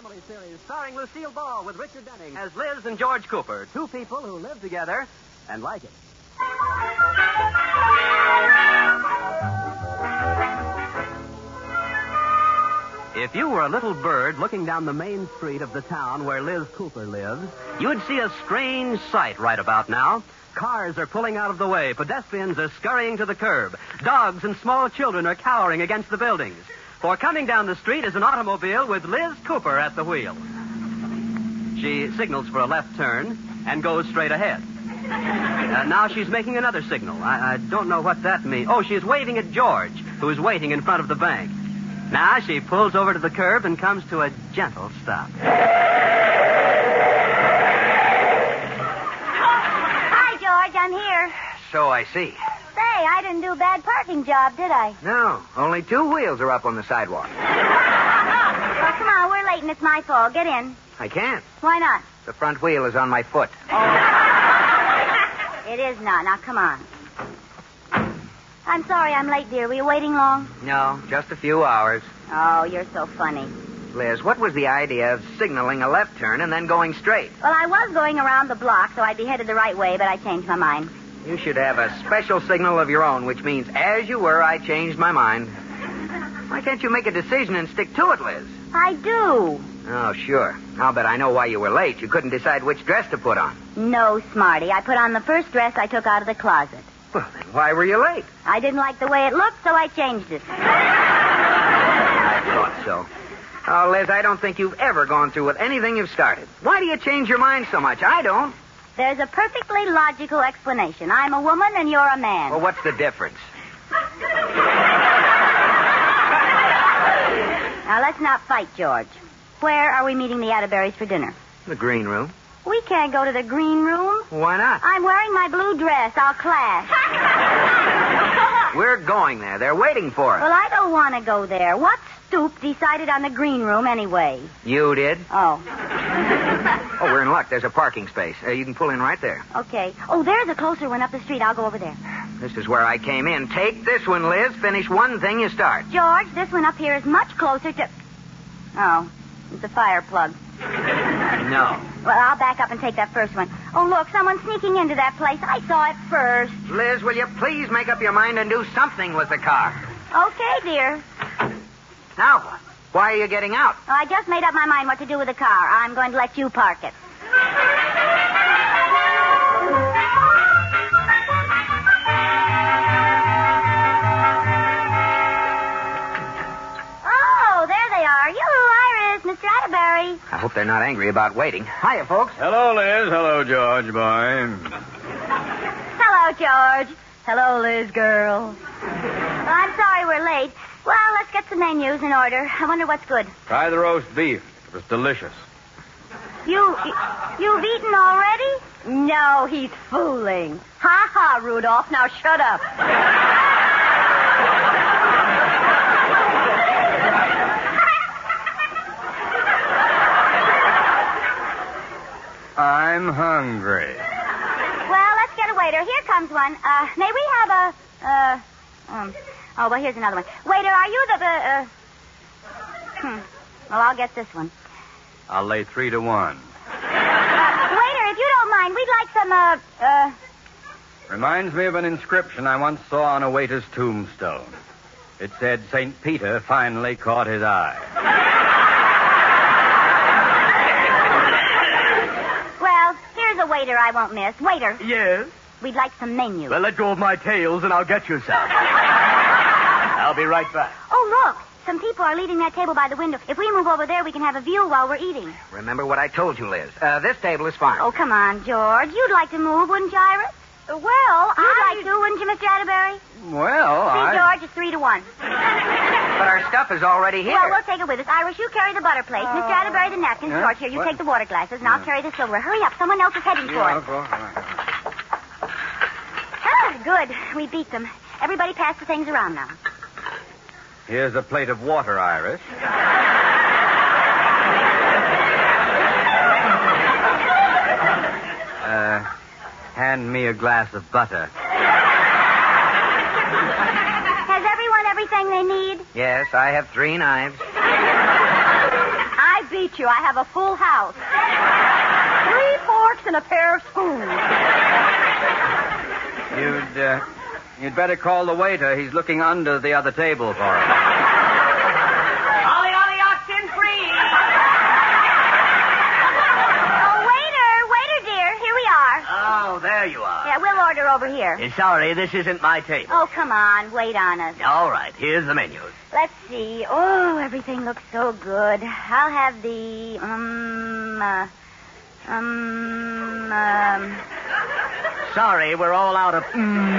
Family series starring Lucille Ball with Richard Denning as Liz and George Cooper, two people who live together and like it. If you were a little bird looking down the main street of the town where Liz Cooper lives, you'd see a strange sight right about now. Cars are pulling out of the way. Pedestrians are scurrying to the curb. Dogs and small children are cowering against the buildings. For coming down the street is an automobile with Liz Cooper at the wheel. She signals for a left turn and goes straight ahead. Now she's making another signal. I don't know what that means. Oh, she's waving at George, who's waiting in front of the bank. Now she pulls over to the curb and comes to a gentle stop. Hi, George. I'm here. So I see. Say, I didn't do a bad parking job, did I? No, only 2 wheels are up on the sidewalk. Well, come on. We're late and it's my fault. Get in. I can't. Why not? The front wheel is on my foot. It is not. Now, come on. I'm sorry I'm late, dear. Were you waiting long? No, just a few hours. Oh, you're so funny. Liz, what was the idea of signaling a left turn and then going straight? Well, I was going around the block, so I'd be headed the right way, but I changed my mind. You should have a special signal of your own, which means, as you were, I changed my mind. Why can't you make a decision and stick to it, Liz? I do. Oh, sure. I'll bet I know why you were late. You couldn't decide which dress to put on. No, Smarty. I put on the first dress I took out of the closet. Well, then why were you late? I didn't like the way it looked, so I changed it. I thought so. Oh, Liz, I don't think you've ever gone through with anything you've started. Why do you change your mind so much? I don't. There's a perfectly logical explanation. I'm a woman and you're a man. Well, what's the difference? Now, let's not fight, George. Where are we meeting the Atterberries for dinner? The green room. We can't go to the green room. Why not? I'm wearing my blue dress. I'll clash. We're going there. They're waiting for us. Well, I don't want to go there. What stoop decided on the green room anyway? You did? Oh. Oh, we're in luck. There's a parking space. You can pull in right there. Okay. Oh, there's a closer one up the street. I'll go over there. This is where I came in. Take this one, Liz. Finish one thing you start. George, this one up here is much closer to... Oh, it's a fire plug. No. Well, I'll back up and take that first one. Oh, look, someone's sneaking into that place. I saw it first. Liz, will you please make up your mind and do something with the car? Okay, dear. Now what? Why are you getting out? Oh, I just made up my mind what to do with the car. I'm going to let you park it. Oh, there they are. Yoo-hoo, Iris, Mr. Atterbury. I hope they're not angry about waiting. Hiya, folks. Hello, Liz. Hello, George, boy. Hello, George. Hello, Liz, girl. Well, I'm sorry we're late. Well, let's get some menus in order. I wonder what's good. Try the roast beef. It was delicious. You've eaten already? No, he's fooling. Ha ha, Rudolph. Now shut up. I'm hungry. Well, let's get a waiter. Here comes one. May we have Oh, well, here's another one. Waiter, are you the... Well, I'll get this one. I'll lay 3 to 1. Waiter, if you don't mind, we'd like some, Reminds me of an inscription I once saw on a waiter's tombstone. It said, St. Peter finally caught his eye. Well, here's a waiter I won't miss. Waiter, Yes? we'd like some menu. Well, let go of my tails and I'll get you some. I'll be right back. Oh, look. Some people are leaving that table by the window. If we move over there, we can have a view while we're eating. Remember what I told you, Liz. This table is fine. Oh, come on, George. You'd like to move, wouldn't you, Iris? You'd like to, wouldn't you, Mr. Atterbury? Well, See, George, it's 3 to 1. But our stuff is already here. Well, we'll take it with us. Iris, you carry the butter plate. Mr. Atterbury, the napkins. Yeah? George, here, you What? take the water glasses, and I'll carry the silverware. Hurry up. Someone else is heading for it. Ah, good. We beat them. Everybody pass the things around now. Here's a plate of water, Iris. Hand me a glass of butter. Has everyone everything they need? Yes, I have 3 knives. I beat treat you. I have a full house. 3 forks and a pair of spoons. You'd better call the waiter. He's looking under the other table for him. Ollie, oxen free. Oh, waiter, dear. Here we are. Oh, there you are. Yeah, we'll order over here. Sorry, this isn't my table. Oh, come on. Wait on us. All right, here's the menus. Let's see. Oh, everything looks so good. I'll have the, Sorry, we're all out of...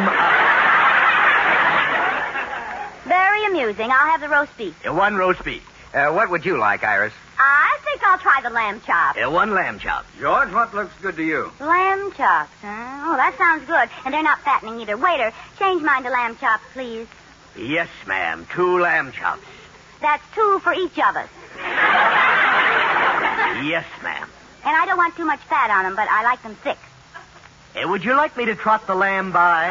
Very amusing. I'll have the roast beef. 1 roast beef. What would you like, Iris? I think I'll try the lamb chops. 1 lamb chop. George, what looks good to you? Lamb chops, huh? Oh, that sounds good. And they're not fattening either. Waiter, change mine to lamb chops, please. Yes, ma'am. 2 lamb chops. That's 2 for each of us. Yes, ma'am. And I don't want too much fat on them, but I like them thick. Would you like me to trot the lamb by?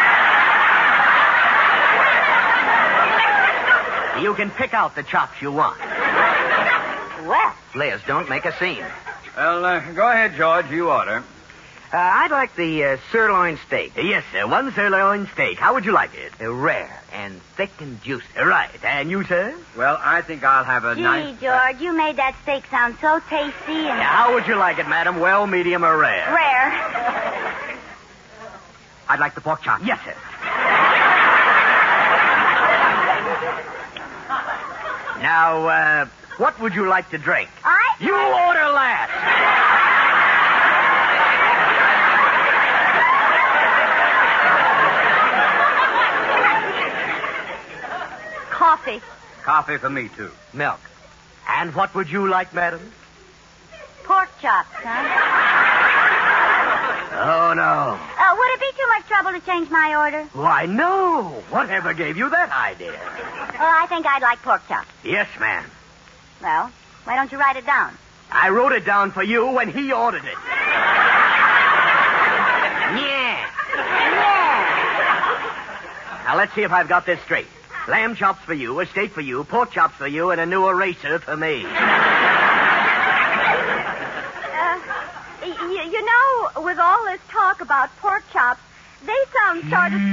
You can pick out the chops you want. Well, Liz, don't make a scene. Well, go ahead, George. You order. I'd like the sirloin steak. Yes, sir. 1 sirloin steak. How would you like it? Rare and thick and juicy. Right. And you, sir? Well, I think I'll have a gee, nice... George, you made that steak sound so tasty and How would you like it, madam? Well, medium, or rare? rare. I'd like the pork chop. Yes, sir. Now, what would you like to drink? You order last. Coffee. Coffee for me, too. Milk. And what would you like, madam? Pork chops, huh? Oh, no. Would it be too much trouble to change my order? Why, no. Whatever gave you that idea? Well, I think I'd like pork chops. Yes, ma'am. Well, why don't you write it down? I wrote it down for you when he ordered it. Yeah. Now, let's see if I've got this straight. Lamb chops for you, a steak for you, pork chops for you, and a new eraser for me. You know, with all this talk about pork chops, they sound sort of...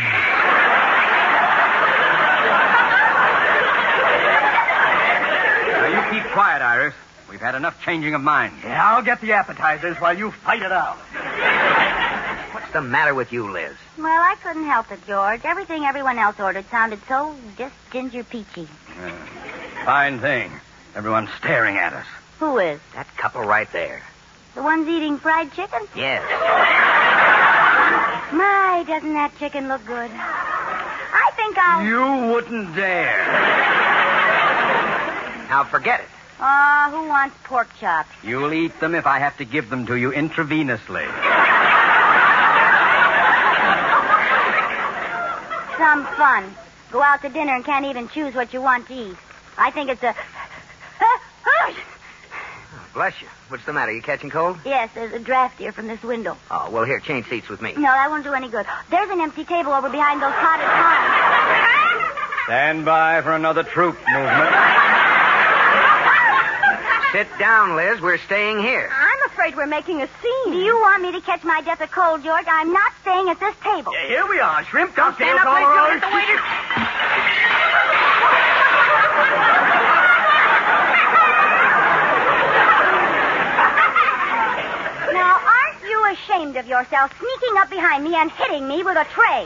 Now, you keep quiet, Iris. We've had enough changing of minds. Yeah, I'll get the appetizers while you fight it out. What's the matter with you, Liz? Well, I couldn't help it, George. Everything everyone else ordered sounded so just ginger peachy. Fine thing. Everyone's staring at us. Who is? That couple right there. The ones eating fried chicken? Yes. My, doesn't that chicken look good? I think I'll... You wouldn't dare. Now, forget it. Oh, who wants pork chops? You'll eat them if I have to give them to you intravenously. Some fun. Go out to dinner and can't even choose what you want to eat. I think it's a... Bless you. What's the matter? You catching cold? Yes, there's a draft here from this window. Oh, well, here, change seats with me. No, that won't do any good. There's an empty table over behind those potted palms. Stand by for another troop movement. Sit down, Liz. We're staying here. I'm afraid we're making a scene. Do you want me to catch my death of cold, George? I'm not staying at this table. Here we are. Shrimp, Stand ducktails, up, all Liz. around. Don't let the waiter... Now, aren't you ashamed of yourself sneaking up behind me and hitting me with a tray?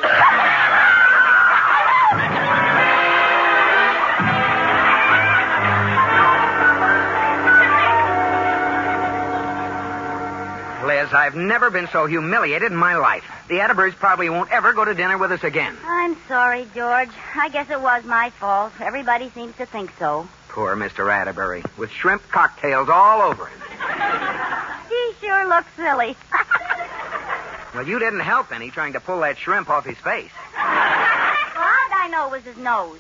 Liz, I've never been so humiliated in my life. The Atterburys probably won't ever go to dinner with us again. I'm sorry, George. I guess it was my fault. Everybody seems to think so. Poor Mr. Atterbury, with shrimp cocktails all over him. He sure looks silly. Well, you didn't help any trying to pull that shrimp off his face. All I know was his nose.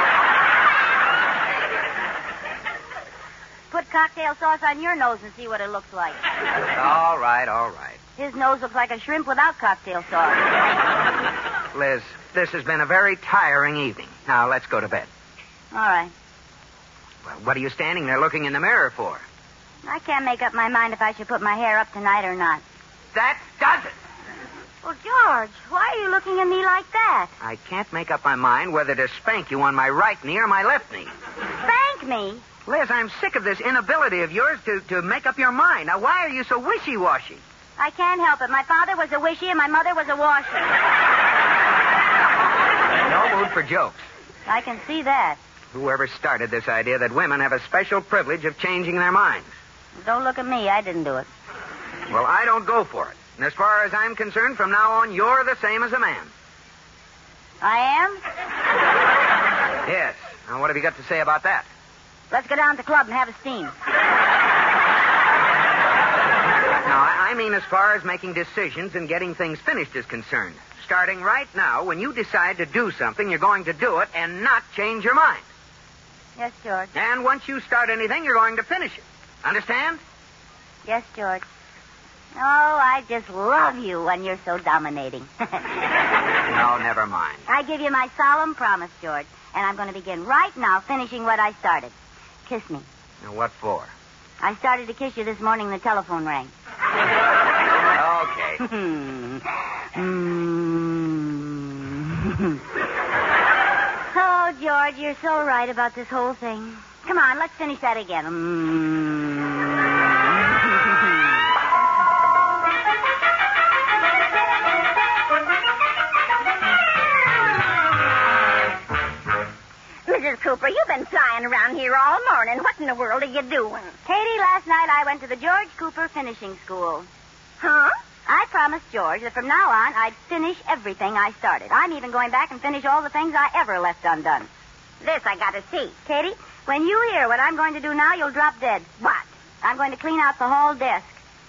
Put cocktail sauce on your nose and see what it looks like. All right, all right. His nose looks like a shrimp without cocktail sauce. Liz, this has been a very tiring evening. Now, let's go to bed. All right. Well, what are you standing there looking in the mirror for? I can't make up my mind if I should put my hair up tonight or not. That does it. Well, George, why are you looking at me like that? I can't make up my mind whether to spank you on my right knee or my left knee. Spank me? Liz, I'm sick of this inability of yours to make up your mind. Now, why are you so wishy-washy? I can't help it. My father was a wishy and my mother was a washy. No mood for jokes. I can see that. Whoever started this idea that women have a special privilege of changing their minds? Don't look at me. I didn't do it. Well, I don't go for it. And as far as I'm concerned, from now on, you're the same as a man. I am? Yes. Now, what have you got to say about that? Let's go down to the club and have a steam. No, I mean as far as making decisions and getting things finished is concerned. Starting right now, when you decide to do something, you're going to do it and not change your mind. Yes, George. And once you start anything, you're going to finish it. Understand? Yes, George. Oh, I just love you when you're so dominating. No, never mind. I give you my solemn promise, George, and I'm going to begin right now finishing what I started. Kiss me. Now, what for? I started to kiss you this morning when the telephone rang. Okay. Oh, George, you're so right about this whole thing. Come on, let's finish that again. Mrs. Cooper, you've been flying around here all morning. What in the world are you doing? Katie, last night I went to the George Cooper finishing school. Huh? I promised George that from now on I'd finish everything I started. I'm even going back and finish all the things I ever left undone. This I got to see. Katie, when you hear what I'm going to do now, you'll drop dead. What? I'm going to clean out the whole desk.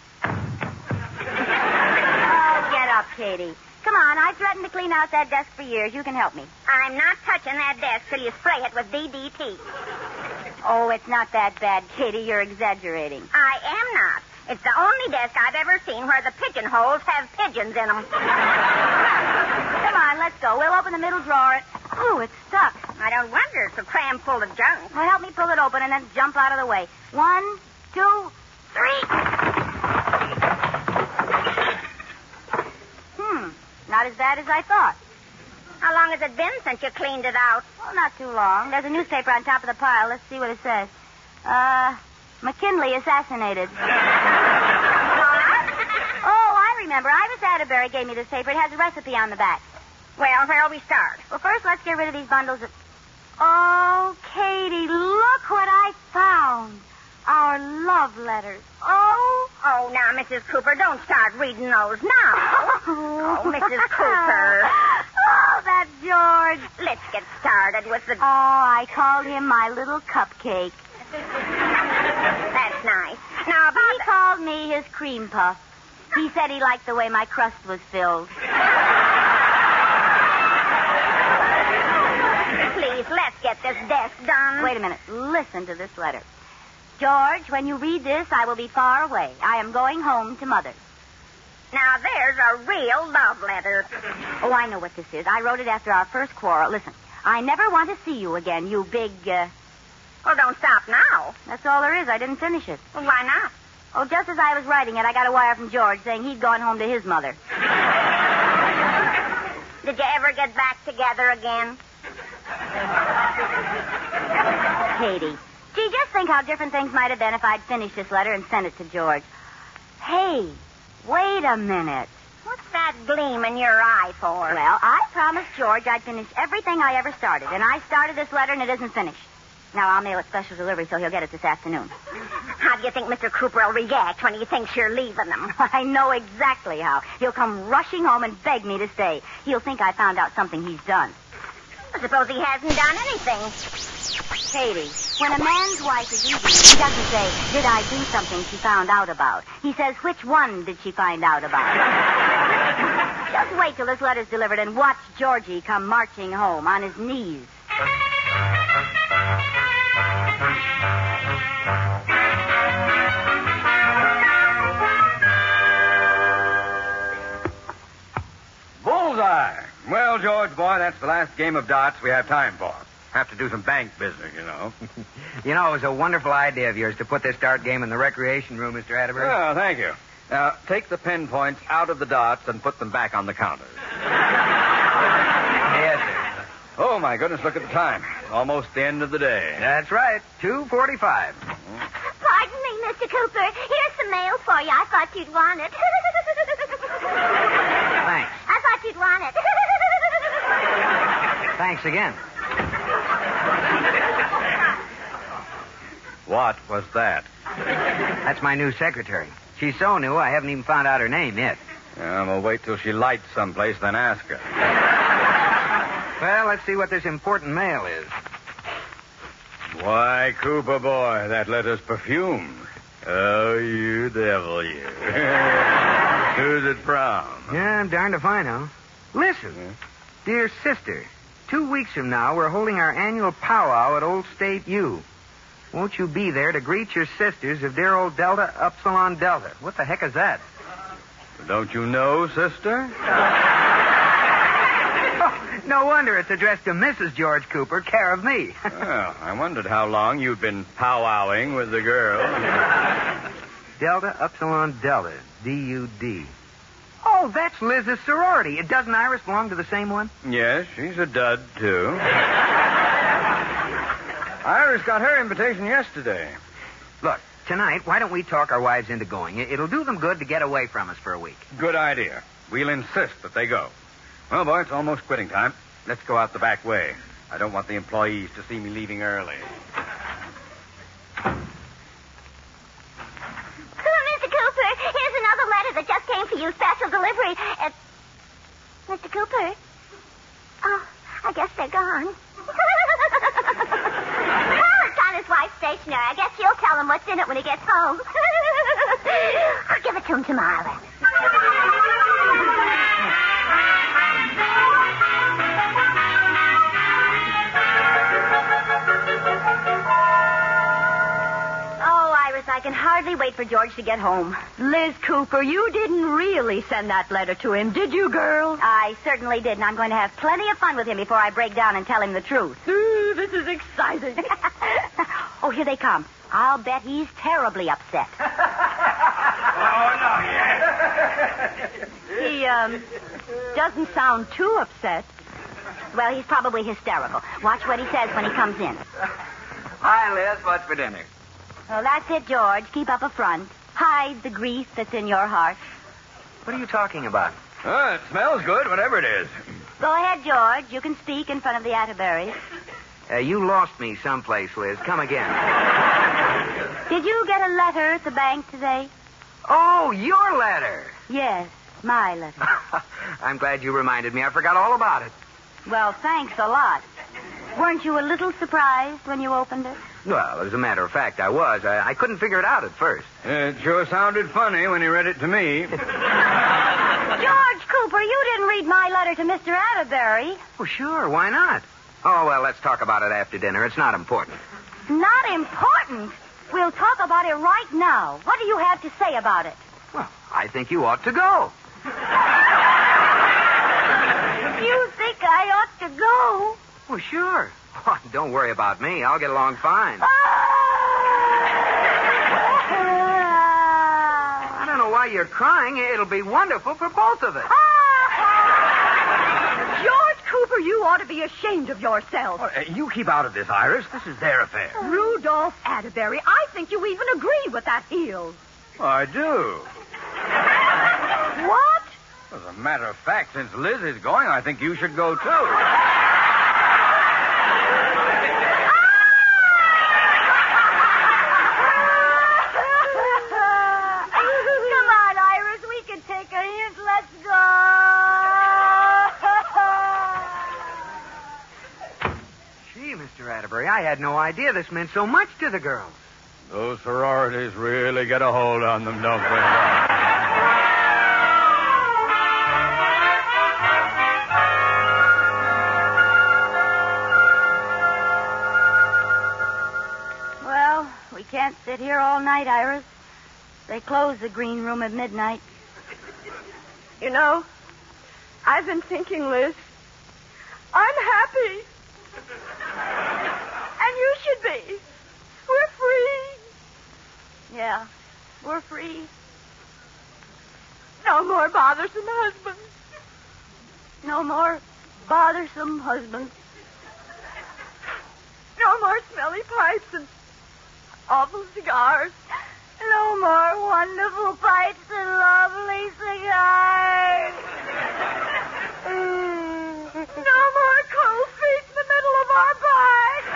Oh, get up, Katie. Come on, I've threatened to clean out that desk for years. You can help me. I'm not touching that desk till you spray it with DDT. Oh, it's not that bad, Katie. You're exaggerating. I am not. It's the only desk I've ever seen where the pigeonholes have pigeons in them. Come on, let's go. We'll open the middle drawer. Ooh, it's stuck. I don't wonder. It's a cram full of junk. Well, help me pull it open and then jump out of the way. 1, 2, 3. Not as bad as I thought. How long has it been since you cleaned it out? Well, not too long. There's a newspaper on top of the pile. Let's see what it says. McKinley assassinated. Oh, I remember. Iris Atterbury gave me this paper. It has a recipe on the back. Well, where'll we start? Well, first, let's get rid of these bundles of... Oh, Katie, look what I found. Our love letters. Oh, now, Mrs. Cooper, don't start reading those now. Oh, Mrs. Cooper. Oh, that's George. Let's get started with the... Oh, I called him my little cupcake. That's nice. Now, He called me his cream puff. He said he liked the way my crust was filled. Please, let's get this desk done. Wait a minute. Listen to this letter. George, when you read this, I will be far away. I am going home to Mother. Now, there's a real love letter. Oh, I know what this is. I wrote it after our first quarrel. Listen, I never want to see you again, you big, Well, don't stop now. That's all there is. I didn't finish it. Well, why not? Oh, just as I was writing it, I got a wire from George saying he'd gone home to his mother. Did you ever get back together again? Katie, gee, just think how different things might have been if I'd finished this letter and sent it to George. Hey, wait a minute. What's that gleam in your eye for? Well, I promised George I'd finish everything I ever started, and I started this letter and it isn't finished. Now, I'll mail it special delivery so he'll get it this afternoon. How do you think Mr. Cooper will react when he thinks you're leaving him? I know exactly how. He'll come rushing home and beg me to stay. He'll think I found out something he's done. I suppose he hasn't done anything. Katie, when a man's wife is leaving, he doesn't say, did I do something she found out about? He says, which one did she find out about? Just wait till this letter's delivered and watch Georgie come marching home on his knees. Bullseye. Well, George, boy, that's the last game of darts we have time for. Have to do some bank business, you know. You know, it was a wonderful idea of yours to put this dart game in the recreation room, Mr. Atterbury. Oh, thank you. Now, take the pinpoints out of the dots and put them back on the counters. Yes, sir. Oh, my goodness, look at the time. Almost the end of the day. That's right. 2:45. Pardon me, Mr. Cooper. Here's some mail for you. I thought you'd want it. Thanks. I thought you'd want it. Thanks again. What was that? That's my new secretary. She's so new, I haven't even found out her name yet. We'll wait till she lights someplace, then ask her. Well, let's see what this important mail is. Why, Cooper boy, that letter's perfumed. Oh, you devil, you. Who's it from? Yeah, I'm darned if I know. Listen, dear sister, 2 weeks from now, we're holding our annual powwow at Old State U. Won't you be there to greet your sisters of dear old Delta Upsilon Delta? What the heck is that? Don't you know, sister? No wonder it's addressed to Mrs. George Cooper, care of me. Well, I wondered how long you'd been powwowing with the girl. Delta Upsilon Delta, D-U-D. Oh, that's Liz's sorority. Doesn't Iris belong to the same one? Yes, she's a dud, too. Iris got her invitation yesterday. Look, tonight, why don't we talk our wives into going? It'll do them good to get away from us for a week. Good idea. We'll insist that they go. Well, boy, it's almost quitting time. Let's go out the back way. I don't want the employees to see me leaving early. Mr. Cooper, here's another letter that just came for you. Special delivery. Mr. Cooper? Oh, I guess they're gone. Well, it's on his wife's stationery. I guess she'll tell him what's in it when he gets home. I'll give it to him tomorrow. I can hardly wait for George to get home. Liz Cooper, you didn't really send that letter to him, did you, girl? I certainly did, and I'm going to have plenty of fun with him before I break down and tell him the truth. Ooh, this is exciting. Oh, here they come. I'll bet he's terribly upset. He, doesn't sound too upset. Well, he's probably hysterical. Watch what he says when he comes in. Hi, Liz. What's for dinner? Well, that's it, George. Keep up a front. Hide the grief that's in your heart. What are you talking about? Oh, it smells good, whatever it is. Go ahead, George. You can speak in front of the Atterburys. You lost me someplace, Liz. Come again. Did you get a letter at the bank today? Oh, your letter. Yes, my letter. I'm glad you reminded me. I forgot all about it. Well, thanks a lot. Weren't you a little surprised when you opened it? Well, as a matter of fact, I was. I couldn't figure it out at first. It sure sounded funny when he read it to me. George Cooper, you didn't read my letter to Mr. Atterbury. Oh, sure. Why not? Oh, well, let's talk about it after dinner. It's not important. Not important? We'll talk about it right now. What do you have to say about it? Well, I think you ought to go. You think I ought to go? Well, sure. Oh, don't worry about me. I'll get along fine. I don't know why you're crying. It'll be wonderful for both of us. George Cooper, you ought to be ashamed of yourself. You keep out of this, Iris. This is their affair. Rudolph Atterbury, I think you even agree with that heel. I do. What? As a matter of fact, since Liz is going, I think you should go, too. Mr. Atterbury, I had no idea this meant so much to the girls. Those sororities really get a hold on them, don't they? Well, we can't sit here all night, Iris. They close the green room at midnight. You know, I've been thinking, Liz, I'm happy. you should be. We're free. Yeah, we're free. No more bothersome husbands. No more bothersome husbands. No more smelly pipes and awful cigars. No more wonderful pipes and lovely cigars. No more cold feet in the middle of our bars.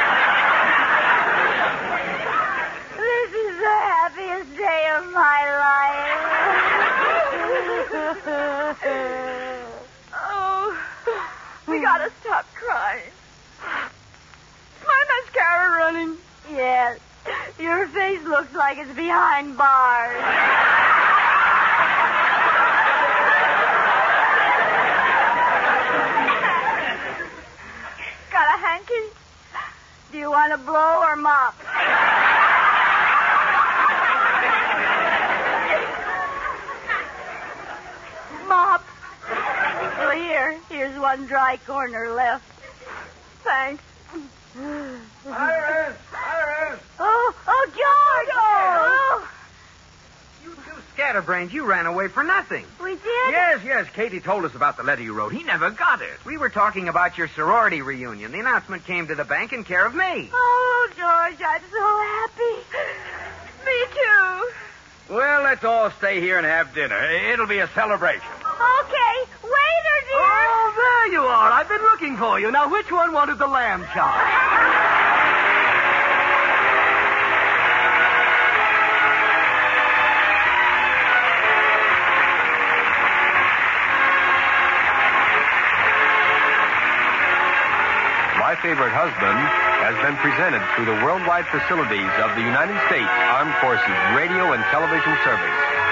This is the happiest day of my life. Oh, we gotta stop crying. Is my mascara running? Yes. Your face looks like it's behind bars. Got a hanky? Do you want to blow or mop? Mop. Well, here's one dry corner left. Thanks. Iris! Oh, George! Oh. You two scatterbrains, you ran away for nothing. We did? Yes. Katie told us about the letter you wrote. He never got it. We were talking about your sorority reunion. The announcement came to the bank in care of me. Oh, George, I'm so happy. Me too. Well, let's all stay here and have dinner. It'll be a celebration. Okay, waiter, dear. Oh, there you are. I've been looking for you. Now, which one wanted the lamb chop? My Favorite Husband has been presented through the worldwide facilities of the United States Armed Forces Radio and Television Service.